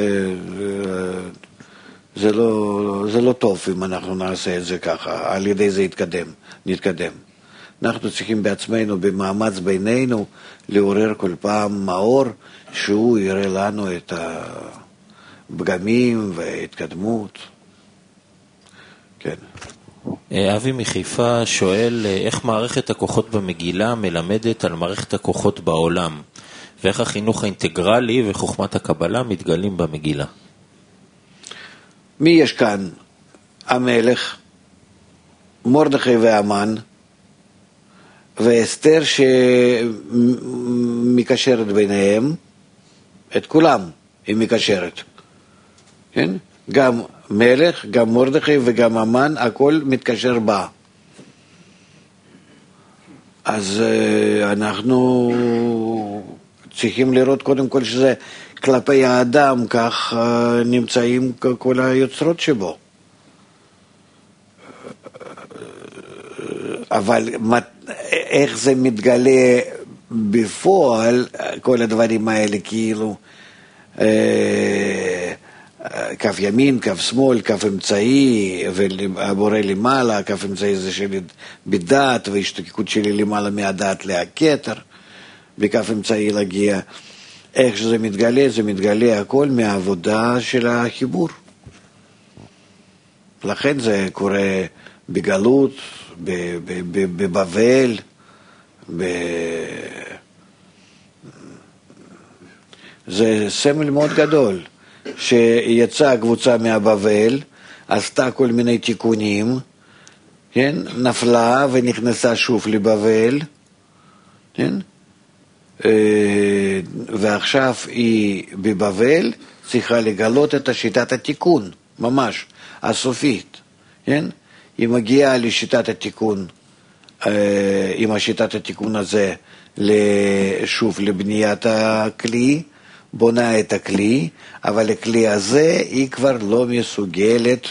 זה לא, זה לא טוב אם אנחנו נעשה את זה ככה, על ידי זה יתקדם, נתקדם. אנחנו צריכים בעצמנו, במאמץ בינינו, לעורר כל פעם מאור, שהוא יראה לנו את הפגמים וההתקדמות. כן. אבי מחיפה שואל, איך מערכת הכוחות במגילה מלמדת על מערכת הכוחות בעולם, ואיך החינוך האינטגרלי וחוכמת הקבלה מתגלים במגילה? מי יש כאן? המלך, מרדכי והמן, ואסתר שמקשרת ביניהם, את כולם היא מקשרת. כן? גם מלך, גם מרדכי וגם המן, הכל מתקשר בה. אז אנחנו צריכים לראות קודם כל שזה כלפי האדם, כך נמצאים כל היוצרות שבו. אבל איך זה מתגלה בפועל, כל הדברים האלה, כאילו, כף ימין, כף שמאל, כף אמצעי, והבורא למעלה, כף אמצעי זה שלי בדעת, והשתוקקות שלי למעלה מהדעת להכתר, בכף אמצעי להגיע. איך שזה מתגלה, זה מתגלה הכל מהעבודה של החיבור. לכן זה קורה בגלות, בבבל, זה סמל מאוד גדול, שיצאה קבוצה מהבבל, עשתה כל מיני תיקונים, כן? נפלה ונכנסה שוב לבבל, כן? ועכשיו היא בבבל צריכה לגלות את שיטת התיקון, ממש, הסופית, כן? היא מגיעה לשיטת התיקון, עם השיטת התיקון הזה, שוב לבניית הכלי, בונה את הכלי, אבל הכלי הזה היא כבר לא מסוגלת,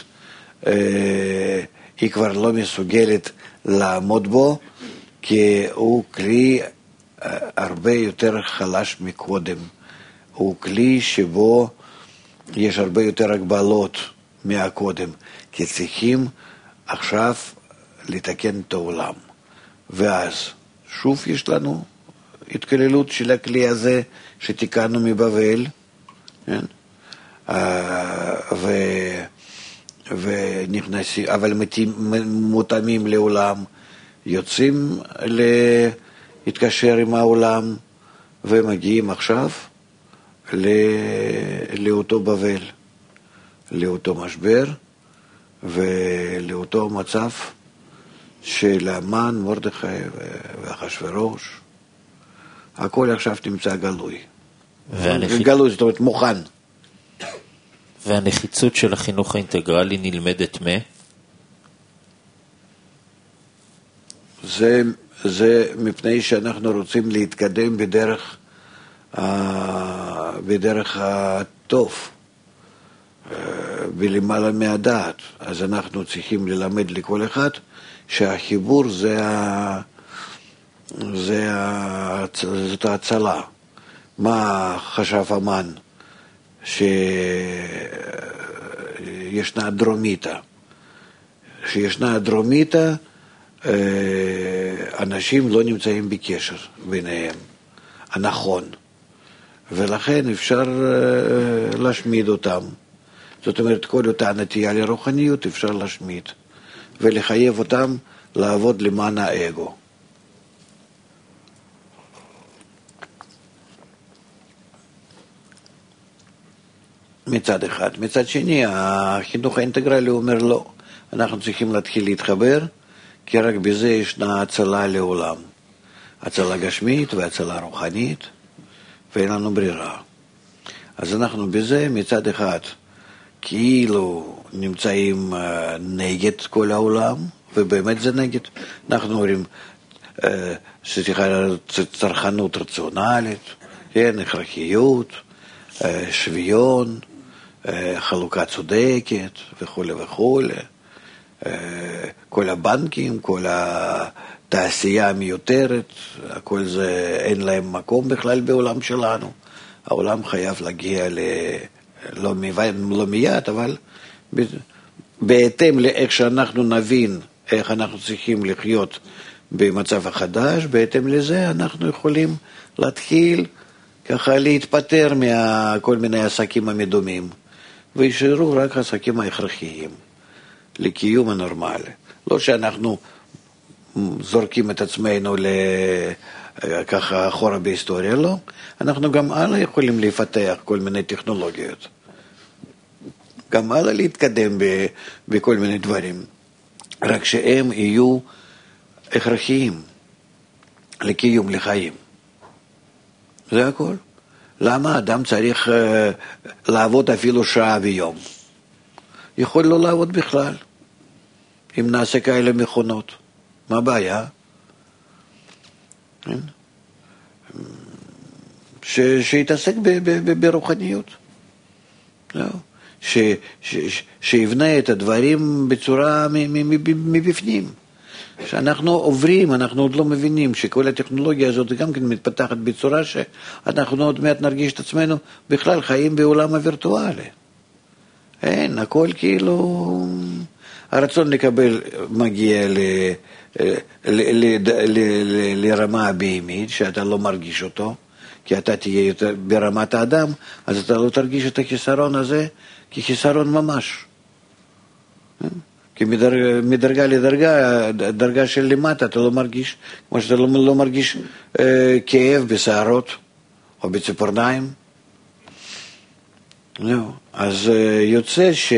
היא כבר לא מסוגלת לעמוד בו, כי הוא כלי הרבה יותר חלש מקודם. הוא כלי שבו יש הרבה יותר הגבלות מהקודם, כי צריכים עכשיו לתקן את העולם. ואז שוב יש לנו התקללות של הכלי הזה שתיקנו מבבל, כן? ו... ונכנסים, אבל מותאמים לעולם, יוצאים להתקשר עם העולם, ומגיעים עכשיו לאותו בבל, לאותו משבר, ולאותו מצב של המן, מרדכי ואחשוורוש. הכל עכשיו נמצא גלוי. והנחיצ... גלוי, זאת אומרת מוכן. והנחיצות של החינוך האינטגרלי נלמדת מה? זה, זה מפני שאנחנו רוצים להתקדם בדרך, בדרך הטוב, בלמעלה מהדעת. אז אנחנו צריכים ללמד לכל אחד שהחיבור זה ה... זה ה... זאת ההצלה. מה חשב המן? שישנה דרומיתה. שישנה דרומיתה, אנשים לא נמצאים בקשר ביניהם, הנכון. ולכן אפשר להשמיד אותם. זאת אומרת, כל אותה נטייה לרוחניות אפשר להשמיד, ולחייב אותם לעבוד למען האגו. מצד אחד. מצד שני, החינוך האינטגרלי אומר לא. אנחנו צריכים להתחיל להתחבר, כי רק בזה ישנה הצלה לעולם. הצלה גשמית והצלה רוחנית, ואין לנו ברירה. אז אנחנו בזה מצד אחד כאילו נמצאים נגד כל העולם, ובאמת זה נגד. אנחנו אומרים שצריכה צרכנות רציונלית, כן, הכרחיות, שוויון, חלוקה צודקת וכו' וכו'. כל הבנקים, כל התעשייה המיותרת, הכל זה, אין להם מקום בכלל בעולם שלנו. העולם חייב להגיע ל... לא, לא מיד, אבל בהתאם לאיך שאנחנו נבין איך אנחנו צריכים לחיות במצב החדש, בהתאם לזה אנחנו יכולים להתחיל ככה להתפטר מכל מיני עסקים המדומים, וישארו רק עסקים ההכרחיים לקיום הנורמלי. לא שאנחנו זורקים את עצמנו ככה אחורה בהיסטוריה, לא. אנחנו גם הלאה יכולים לפתח כל מיני טכנולוגיות. גם הלאה להתקדם בכל מיני דברים. רק שהם יהיו הכרחיים לקיום, לחיים. זה הכל. למה אדם צריך לעבוד אפילו שעה ביום? יכול לא לעבוד בכלל. אם נעשה כאלה מכונות. מה הבעיה? ש, שיתעסק ב, ב, ב, ברוחניות. לא. ש, ש, ש, שיבנה את הדברים בצורה מבפנים. שאנחנו עוברים, אנחנו עוד לא מבינים שכל הטכנולוגיה הזאת גם כן מתפתחת בצורה שאנחנו עוד מעט נרגיש את עצמנו בכלל חיים בעולם הווירטואלי. אין, הכל כאילו... הרצון לקבל מגיע ל, ל, ל, ל, ל, לרמה הבהמית, שאתה לא מרגיש אותו, כי אתה תהיה יותר ברמת האדם, אז אתה לא תרגיש את החיסרון הזה כחיסרון ממש. כי מדרג, מדרגה לדרגה, דרגה של למטה, אתה לא מרגיש, כמו שאתה לא, לא מרגיש אה, כאב בשערות או בציפורניים. לא. אז אה, יוצא ש...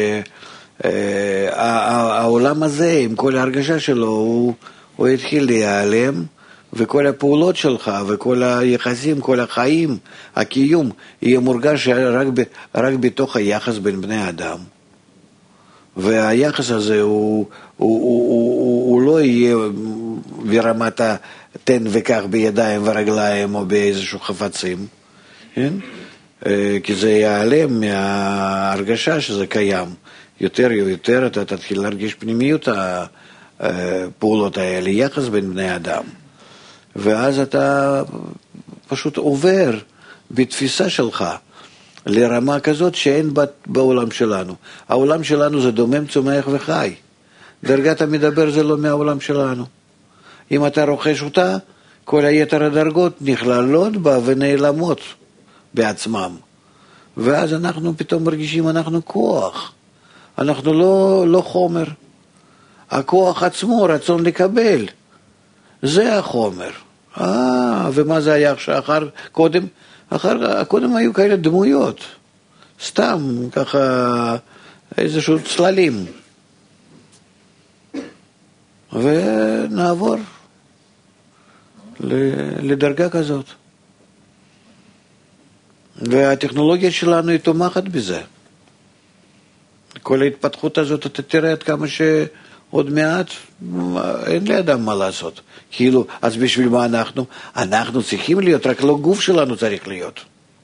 העולם הזה, עם כל ההרגשה שלו, הוא, הוא התחיל להיעלם, וכל הפעולות שלך, וכל היחסים, כל החיים, הקיום, יהיה מורגש רק, ב, רק בתוך היחס בין בני אדם. והיחס הזה הוא, הוא, הוא, הוא, הוא לא יהיה ברמת התן וכך בידיים ורגליים, או באיזשהו חפצים, כן? כי זה ייעלם מההרגשה שזה קיים. יותר ויותר אתה תתחיל להרגיש פנימיות הפעולות האלה, יחס בין בני אדם. ואז אתה פשוט עובר בתפיסה שלך לרמה כזאת שאין בעולם שלנו. העולם שלנו זה דומם, צומח וחי. דרגת המדבר זה לא מהעולם שלנו. אם אתה רוכש אותה, כל היתר הדרגות נכללות בה ונעלמות בעצמם. ואז אנחנו פתאום מרגישים, אנחנו כוח. אנחנו לא, לא חומר. הכוח עצמו, רצון לקבל. זה החומר. אה, ומה זה היה אחר, קודם? אחר, קודם היו כאלה דמויות. סתם, ככה, איזשהו צללים. ונעבור לדרגה כזאת. והטכנולוגיה שלנו היא תומכת בזה. כל ההתפתחות הזאת, אתה תראה עד כמה שעוד מעט אין לאדם מה לעשות. כאילו, אז בשביל מה אנחנו? אנחנו צריכים להיות, רק לא גוף שלנו צריך להיות.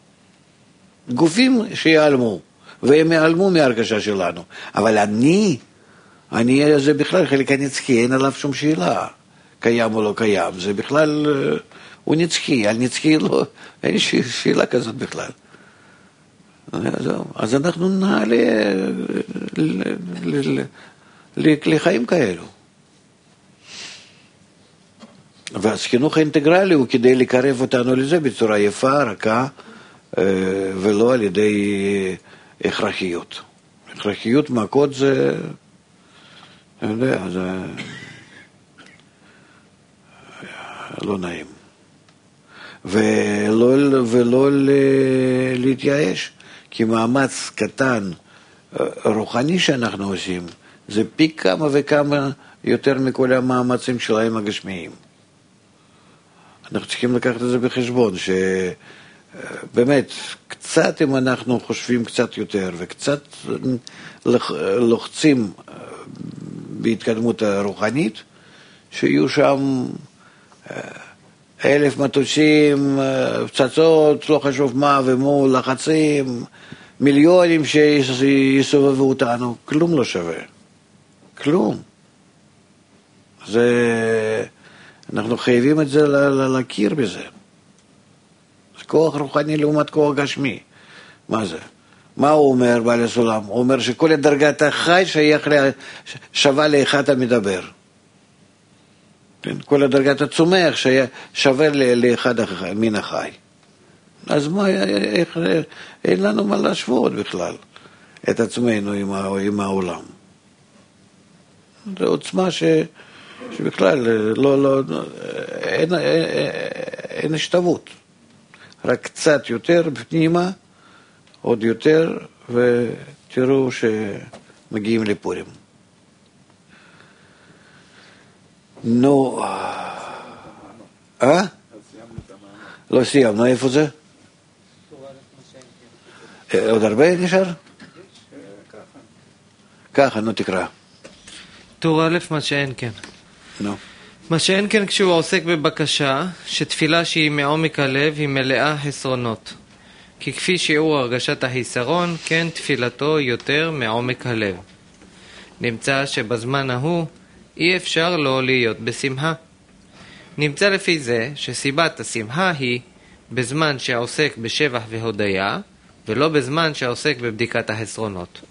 גופים שיעלמו, והם יעלמו מההרגשה שלנו. אבל אני, אני זה בכלל חלק הנצחי, אין עליו שום שאלה. קיים או לא קיים, זה בכלל, הוא נצחי, על נצחי לא, אין שאלה כזאת בכלל. אז אנחנו נעלה לחיים כאלו. ואז חינוך האינטגרלי הוא כדי לקרב אותנו לזה בצורה יפה, רכה, ולא על ידי הכרחיות. הכרחיות מכות זה, אני יודע, זה לא נעים. ולא, ולא להתייאש. כי מאמץ קטן, רוחני שאנחנו עושים, זה פי כמה וכמה יותר מכל המאמצים שלהם הגשמיים. אנחנו צריכים לקחת את זה בחשבון, שבאמת, קצת אם אנחנו חושבים קצת יותר, וקצת לוחצים בהתקדמות הרוחנית, שיהיו שם אלף מטוסים, פצצות, לא חשוב מה, ומול לחצים, מיליונים שיסובבו אותנו, כלום לא שווה. כלום. זה, אנחנו חייבים את זה להכיר בזה. זה כוח רוחני לעומת כוח גשמי. מה זה? מה הוא אומר בעל הסולם? הוא אומר שכל דרגת החי שייך שווה לאחד המדבר. כל דרגת הצומח שווה לאחד מן החי. אז מה, איך, אין לנו מה להשוות בכלל את עצמנו עם, עם העולם. זו עוצמה ש, שבכלל לא, לא, אין, אין, אין השתוות. רק קצת יותר בפנימה, עוד יותר, ותראו שמגיעים לפורים. נו, אה? לא סיימנו, איפה זה? עוד הרבה נשאר? ככה, נו תקרא. טור א', מה שאין כן. נו. מה שאין כן כשהוא עוסק בבקשה, שתפילה שהיא מעומק הלב היא מלאה חסרונות. כי כפי שיעור הרגשת החיסרון, כן תפילתו יותר מעומק הלב. נמצא שבזמן ההוא אי אפשר לא להיות בשמחה. נמצא לפי זה שסיבת השמחה היא בזמן שעוסק בשבח והודיה, ולא בזמן שעוסק בבדיקת החסרונות.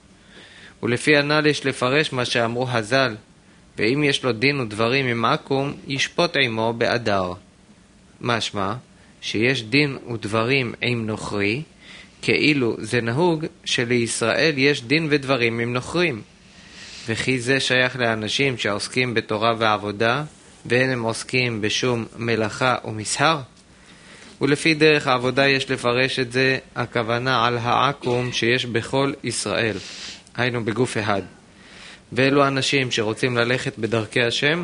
ולפי הנ"ל יש לפרש מה שאמרו חז"ל, ואם יש לו דין ודברים עם עכו"ם, ישפוט עמו באדר. משמע, שיש דין ודברים עם נוכרי, כאילו זה נהוג שלישראל יש דין ודברים עם נוכרים. וכי זה שייך לאנשים שעוסקים בתורה ועבודה, ואין הם עוסקים בשום מלאכה ומסחר? ולפי דרך העבודה יש לפרש את זה, הכוונה על העכו"ם שיש בכל ישראל, היינו בגוף אחד. ואלו אנשים שרוצים ללכת בדרכי השם,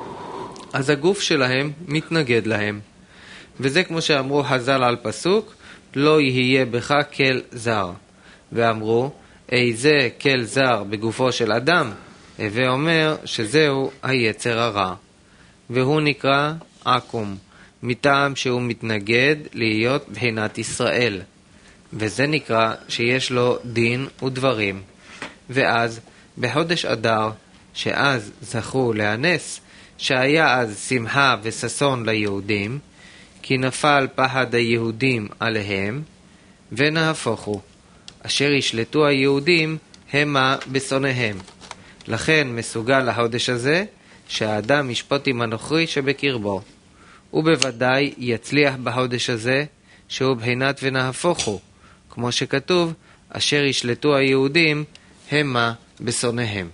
אז הגוף שלהם מתנגד להם. וזה כמו שאמרו חז"ל על פסוק, לא יהיה בך כל זר. ואמרו, איזה כל זר בגופו של אדם, ואומר שזהו היצר הרע. והוא נקרא עכו"ם, מטעם שהוא מתנגד להיות בחינת ישראל. וזה נקרא שיש לו דין ודברים. ואז בחודש אדר, שאז זכו להנס, שהיה אז שמחה וששון ליהודים, כי נפל פחד היהודים עליהם, ונהפוכו, אשר ישלטו היהודים המה בשונאיהם. לכן מסוגל החודש הזה, שהאדם ישפוט עם הנוכרי שבקרבו. ובוודאי יצליח בחודש הזה, שהוא בחינת ונהפוכו, כמו שכתוב, אשר ישלטו היהודים המה בשונאיהם.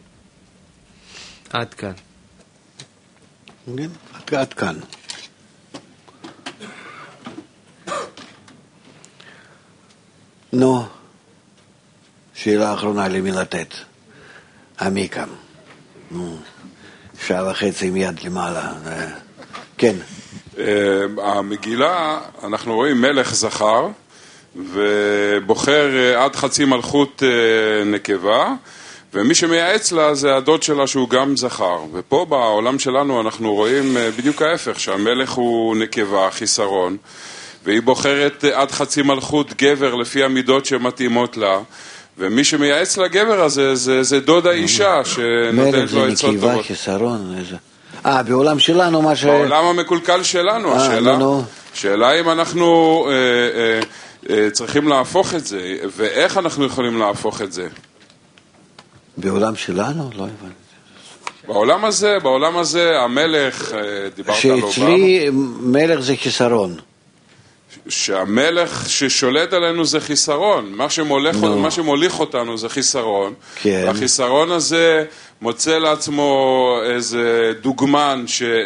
עד כאן. עד כאן. נו, שאלה אחרונה למי לתת. עמיקם. שעה וחצי עם יד למעלה. כן. המגילה, אנחנו רואים מלך זכר, ובוחר עד חצי מלכות נקבה, ומי שמייעץ לה זה הדוד שלה שהוא גם זכר. ופה בעולם שלנו אנחנו רואים בדיוק ההפך, שהמלך הוא נקבה, חיסרון, והיא בוחרת עד חצי מלכות גבר לפי המידות שמתאימות לה, ומי שמייעץ לגבר הזה זה, זה דוד האישה שנותנת לו עצות טובות. מלך זה נקבה, חיסרון, איזה... אה, בעולם שלנו מה ש... בעולם המקולקל שלנו, השאלה, שאלה אם אנחנו אה, אה, אה, צריכים להפוך את זה, ואיך אנחנו יכולים להפוך את זה. בעולם שלנו? לא הבנתי. בעולם הזה, בעולם הזה, המלך, דיברת על אובמה. שאצלי מלך זה חיסרון. שהמלך ששולט עלינו זה חיסרון, מה שמוליך, no. מה שמוליך אותנו זה חיסרון. כן. החיסרון הזה מוצא לעצמו איזה דוגמן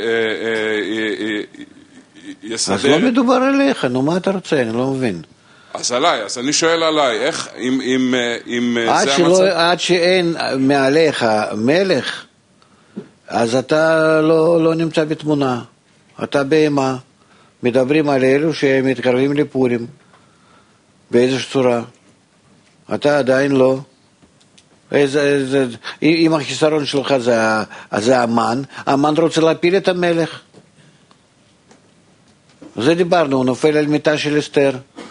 שיסדר. אז לא מדובר עליך, נו מה אתה רוצה, אני לא מבין. אז עליי, אז אני שואל עליי, איך, אם, אם, אם עד זה שלא, המצב... עד שאין מעליך מלך, אז אתה לא, לא נמצא בתמונה, אתה בהמה. מדברים על אלו שמתקרבים לפורים, באיזושהי צורה. אתה עדיין לא. זה, זה, אם החיסרון שלך זה, זה המן, המן רוצה להפיל את המלך. זה דיברנו, הוא נופל על מיטה של אסתר.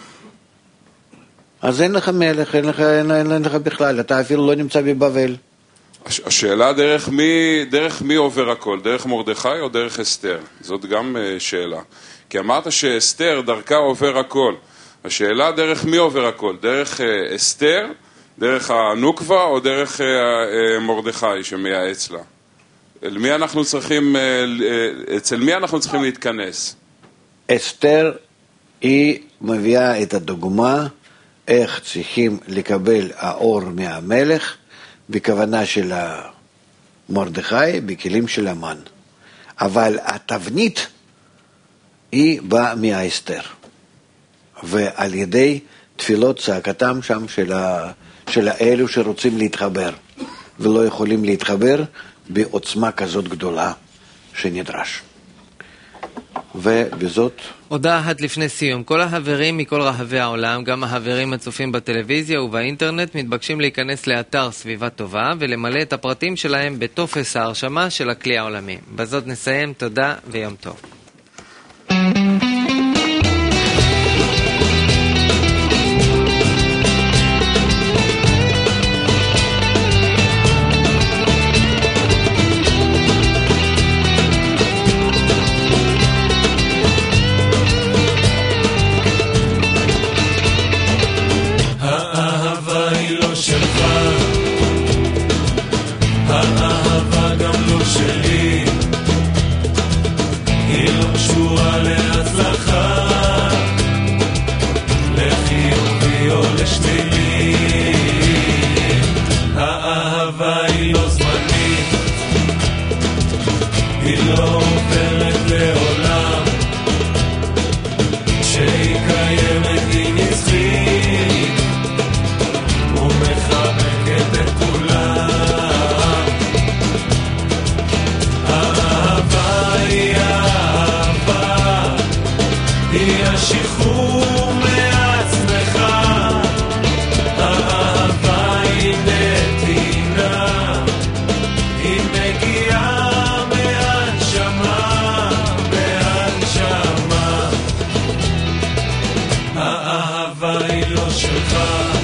אז אין לך מלך, אין לך, אין, אין, אין לך בכלל, אתה אפילו לא נמצא בבבל. השאלה דרך מי, דרך מי עובר הכל, דרך מרדכי או דרך אסתר? זאת גם שאלה. כי אמרת שאסתר דרכה עובר הכל. השאלה דרך מי עובר הכל, דרך אסתר, דרך הנוקבה או דרך מרדכי שמייעץ לה? אל מי אנחנו צריכים, אצל מי אנחנו צריכים להתכנס? אסתר היא מביאה את הדוגמה איך צריכים לקבל האור מהמלך בכוונה של מרדכי, בכלים של המן. אבל התבנית היא באה מהאסתר. ועל ידי תפילות צעקתם שם של, ה... של האלו שרוצים להתחבר ולא יכולים להתחבר בעוצמה כזאת גדולה שנדרש. ובזאת... הודעה אחת לפני סיום. כל החברים מכל רחבי העולם, גם החברים הצופים בטלוויזיה ובאינטרנט, מתבקשים להיכנס לאתר סביבה טובה ולמלא את הפרטים שלהם בטופס ההרשמה של הכלי העולמי. בזאת נסיים. תודה ויום טוב. האהבה היא לא שלך